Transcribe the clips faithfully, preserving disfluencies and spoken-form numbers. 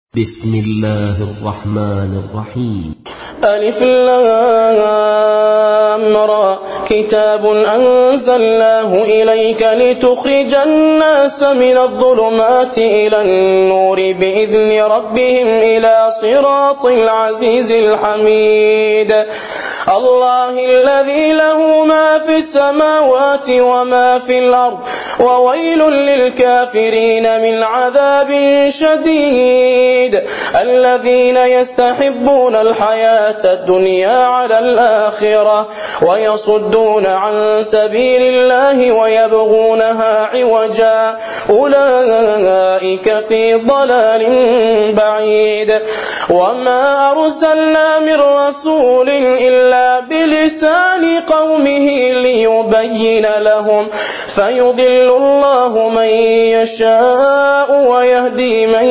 بسم الله الرحمن الرحيم. ألف لام را كتاب أنزلناه إليك لتخرج الناس من الظلمات إلى النور بإذن ربهم إلى صراط العزيز الحميد الله الذي له ما في السماوات وما في الأرض وويل للكافرين من عذاب شديد الذين يستحبون الحياة الدنيا على الآخرة ويصدون عن سبيل الله ويبغونها عوجا أولئك في ضلال بعيد وما أرسلنا من رسول إلا بلسان قومه ليبين لهم فيضل الله من يشاء ويهدي من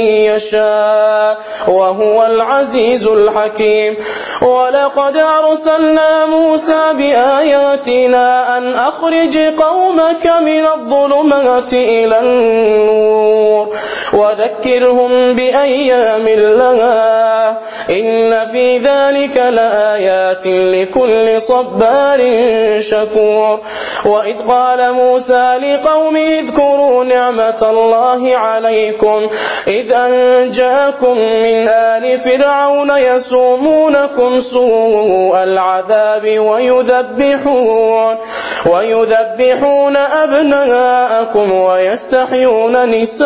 يشاء وهو العزيز الحكيم ولقد أرسلنا موسى بآياتنا أن أخرج قومك من الظلمات إلى النور وذكرهم بأيام الله إن في ذلك لآيات لكل صبار شكور وإذ قال موسى لقومه اذكروا نعمة الله عليكم إذ أنجاكم من آل فرعون يسومونكم سوء العذاب ويذبحون ويذبحون أبناءكم ويستحيون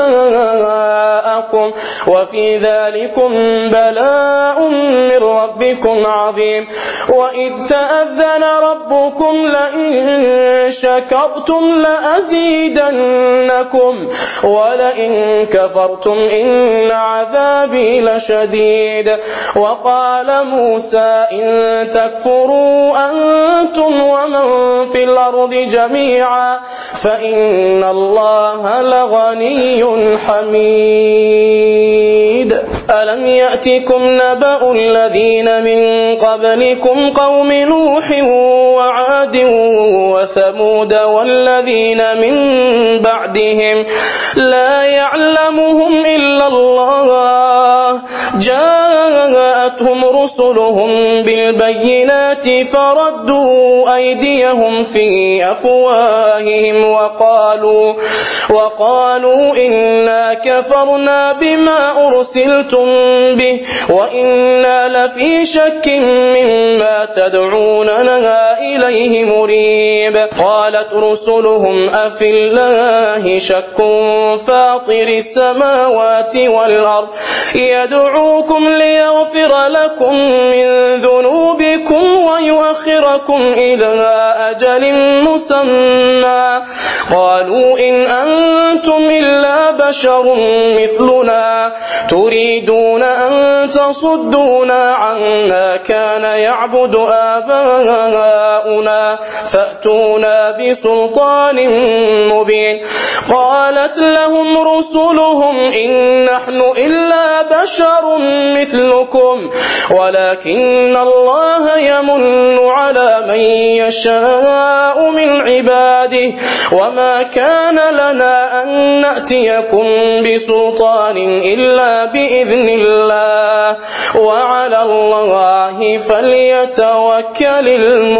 نساءكم وفي ذلكم بلاء من ربكم عظيم وإذ تأذن ربكم لئن شكرتم لأزيدنكم ولئن كفرتم إن عذابي لشديد وقال موسى إن تكفروا أنتم ومن في الأرض جميعا فإن الله لغني حميد ألم يأتكم نبأ الذين من قبلكم قوم نوح وعاد وثمود والذين من بعدهم لا يعلمهم إلا الله جاءتهم رسلهم بالبينات فردوا أيديهم في أفواههم وقالوا وقالوا إنا كفرنا بما أرسلتم به وإنا لفي شك مما تدعوننا إليه مريب قالت رسلهم أفي الله شك فاطر السماوات والأرض يدعوكم ليغفر لكم من ذنوبكم ويؤخركم إلى أجل مسمى قالوا إن أنتم إلا بشر مثلنا تريدون أن تصدونا عما كان يعبد آباؤنا فأتونا بسلطان مبين قالت لهم رسلهم إن نحن إلا بشر مثلكم ولكن الله يمن على من يشاء من عباده وما كان لنا أن نأتيكم بسلطان إلا بإذن الله وعلى الله فليتوكل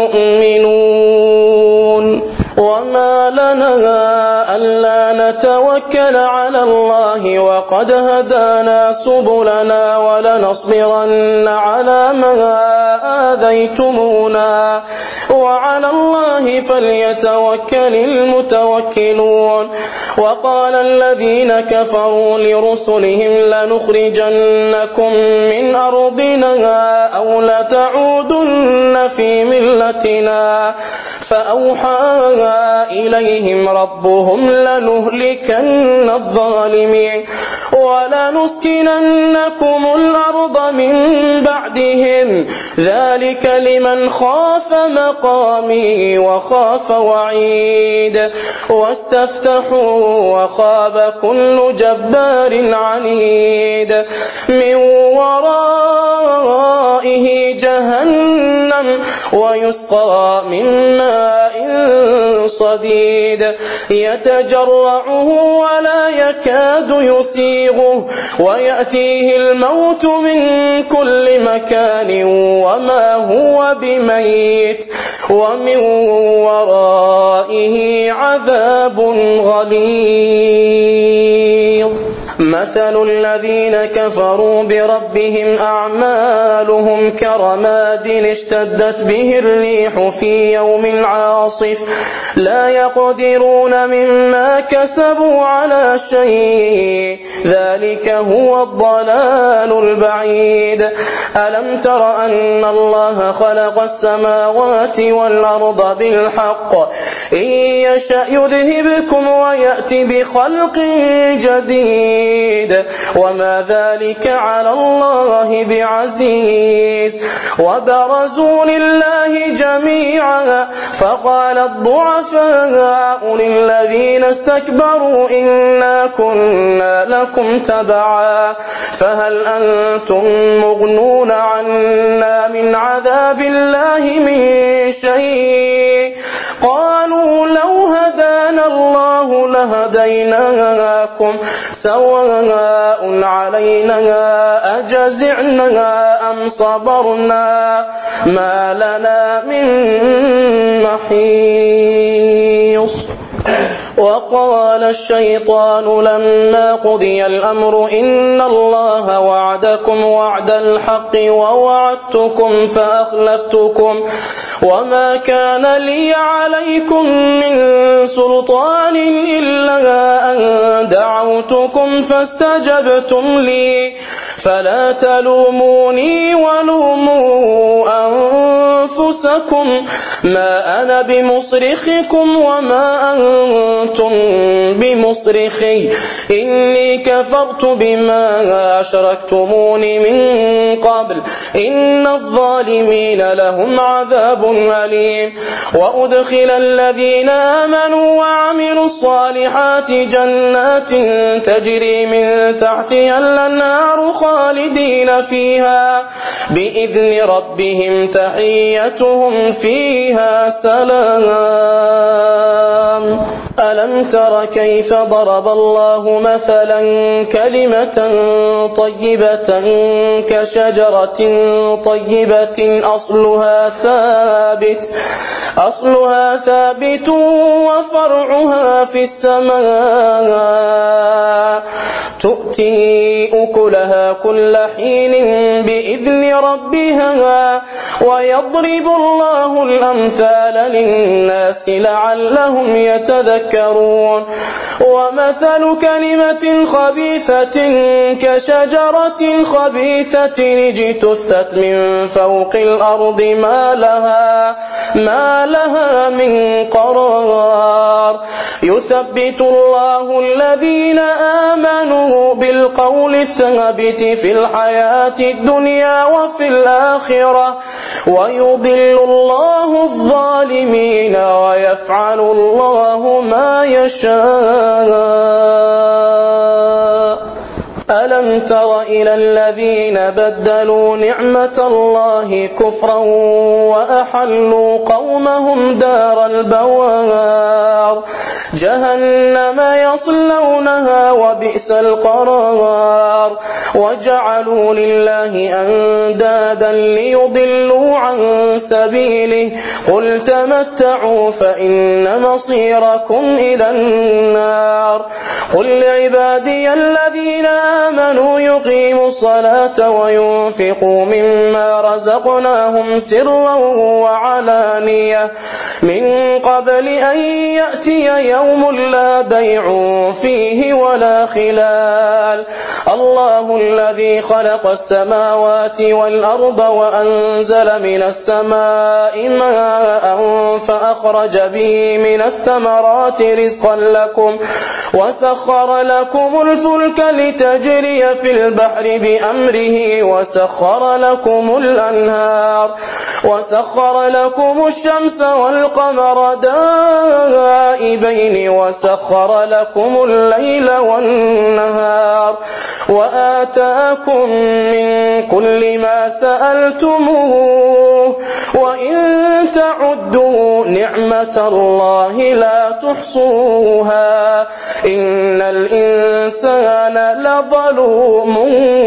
المؤمنون وما لنا ألا نتوكل على الله وقد هدانا سبلنا ولنصبرن على ما آذيتمونا وعلى الله فليتوكل المتوكلون وقال الذين كفروا لرسلهم لنخرجنكم من أرضنا أو لتعودن في ملتنا فأوحى إليهم ربهم لنهلكن الظالمين ولنسكننكم الأرض من بعدهم ذلك لمن خاف مقامي وخاف وعيد واستفتحوا وخاب كل جبار عنيد من ورائه جهنم ويسقى من ماء صديد يتجرعه ولا يكاد يسيغه ويأتيه الموت من كل مكان وما هو بميت ومن ورائه عذاب غليظ. مثل الذين كفروا بربهم أعمالهم كرماد اشتدت به الريح في يوم عاصف لا يقدرون مما كسبوا على شيء ذلك هو الضلال البعيد. ألم تر أن الله خلق السماوات والأرض بالحق إن يشأ يذهبكم ويأتي بخلق جديد وما ذلك على الله بعزيز. وبرزوا لله جميعا فقال الضعفاء للذين استكبروا إنا كنا لكم تبعا فهل أنتم مغنون عنا من عذاب الله من شيء قالوا لو هدانا الله لهديناكم سواء علينا أجزعنا أم صبرنا ما لنا من محيص. وقال الشيطان لما قضي الأمر إن الله وعدكم وعد الحق ووعدتكم فأخلفتكم وما كان لي عليكم من سلطان إلا أن دعوتكم فاستجبتم لي فلا تلوموني ولوموا أنفسكم ما أنا بمصرخكم وما أنتم بمصرخي إني كفرت بما أشركتموني من قبل إن الظالمين لهم عذاب أليم. وأدخل الذين آمنوا وعملوا الصالحات جنات تجري من تحتها الأنهار خالدين فيها بإذن ربهم تحيتهم فيها سلام. ألم تر كيف ضرب الله مثلا كلمة طيبة كشجرة طيبة أصلها ثابت أصلها ثابت وفرعها في السماء تؤتي أكلها كل حين بإذن ربها ويضرب الله الأمثال للناس لعلهم يتذكرون. ومثل كلمة خبيثة كشجرة خبيثة اجتثت من فوق الأرض ما لها ما لها من قرار يثبت الله الذين آمنوا بالقول الثابت في الحياة الدنيا وفي الآخرة ويضل الله الظالمين ويفعل الله ما يشاء. ألم تر إلى الذين بدلوا نعمة الله كفرا وأحلوا قومهم دار البوار جهنم يصلونها وبئس القرار وجعلوا لله أندادا ليضلوا عن سبيله قل تمتعوا فإن مصيركم إلى النار. قل لعبادي الذين آمنوا يقيموا الصلاة وينفقوا مما رزقناهم سرا وعلانية من قبل أن يأتي يوم لا بيع فيه ولا خلال. الله الذي خلق السماوات والأرض وأنزل من السماء ماء فأخرج به من الثمرات رزقا لكم وسخر لكم الفلك لتجري في البحر بأمره وسخر لكم الأنهار وسخر لكم الشمس والقمر دائبين وسخر لكم الليل والنهار وآتاكم من كل ما سألتموه وإن تعدوا نعمة الله لا تحصوها إن الإنسان لظلوم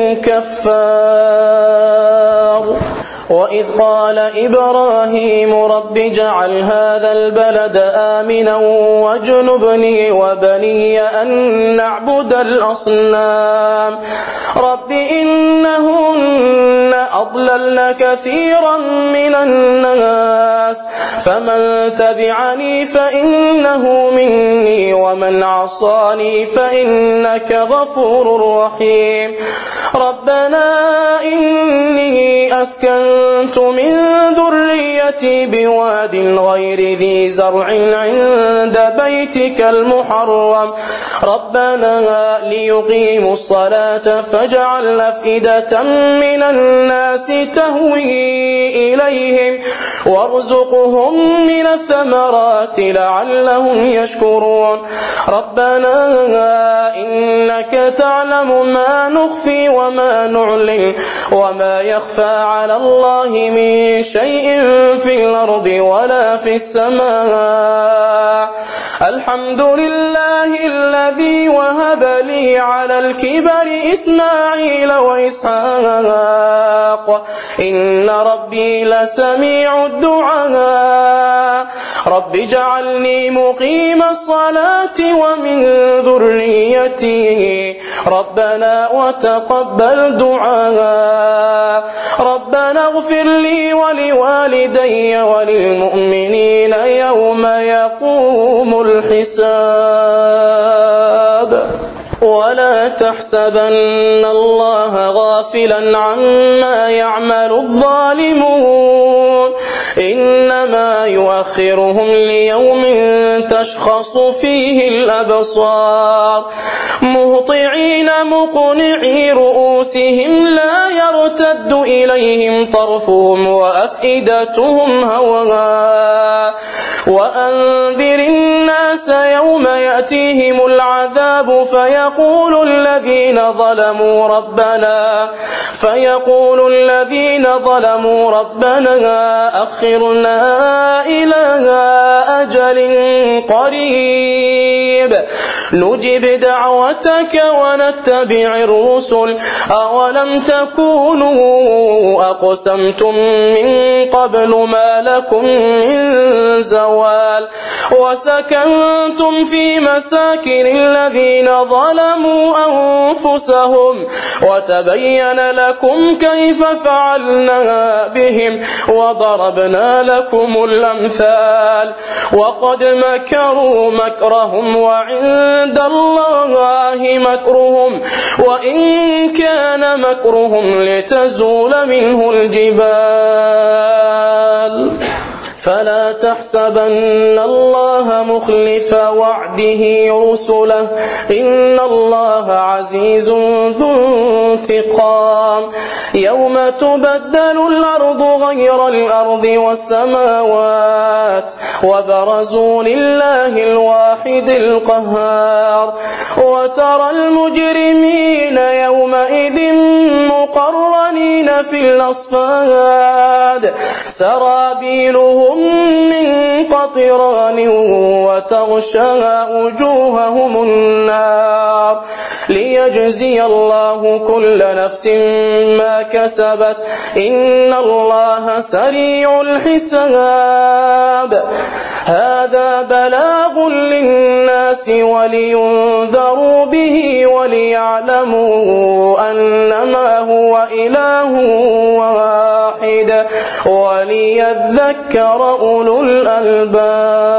كفار وإذ قال إبراهيم رب اجعل هذا البلد آمنا واجنبني وبني أن نعبد الأصنام رب إنهن أضللن كثيرا من الناس فمن تبعني فإنه مني ومن عصاني فإنك غفور رحيم ربنا إني أسكنت من ذريتي بواد غير ذي زرع عند بيتك المحرم ربنا ليقيموا الصلاة فاجعل أفئدة من الناس تهوي إليهم وارزقهم من الثمرات لعلهم يشكرون ربنا إنك تعلم ما نخفي وما نعلن وما يخفى على الله من شيء في الأرض ولا في السماء الحمد لله الذي وهب لي على الكبر إسماعيل وإسحاق إن ربي لسميع الدعاء رب اجعلني مقيم الصلاة ومن ذريتي ربنا وتقبل دعاء ربنا اغفر لي ولوالدي وللمؤمنين يوم يقوم الحساب ولا تحسبن الله غافلا عما يعمل الظالمون إنما يؤخرهم ليوم تشخص فيه الأبصار مهطعين مقنعي رؤوسهم لا يرتد إليهم طرفهم وأفئدتهم هواء وأنذر الناس يوم يأتيهم العذاب فيقول الذين ظلموا ربنا فيقول الذين ظلموا ربنا أخرنا إلى أجل قريب نجب دعوتك ونتبع الرسل أولم تكونوا أقسمتم من قبل ما لكم من زوال وسكنتم في مساكن الذين ظلموا أنفسهم وتبين لكم كيف فعلنا بهم وضربنا لكم الأمثال وقد مكروا مكرهم وعند الله مكرهم وإن كان مكرهم لتزول منه الجبال فلا تحسبن الله مخلف وعده رسله إن الله عزيز ذو انتقام يوم تبدل الأرض غير الأرض والسماوات وبرزوا لله الواحد القهار وترى المجرمين يومئذ مقرنين في الأصفاد سرابيلهم من قطران وتغشى وجوههم النار ليجزي الله كل نفس ما كسبت إن الله سريع الحساب هذا بلاغ للناس ولينذروا به وليعلموا أنما هو إله واحد وليذكر أولو الألباب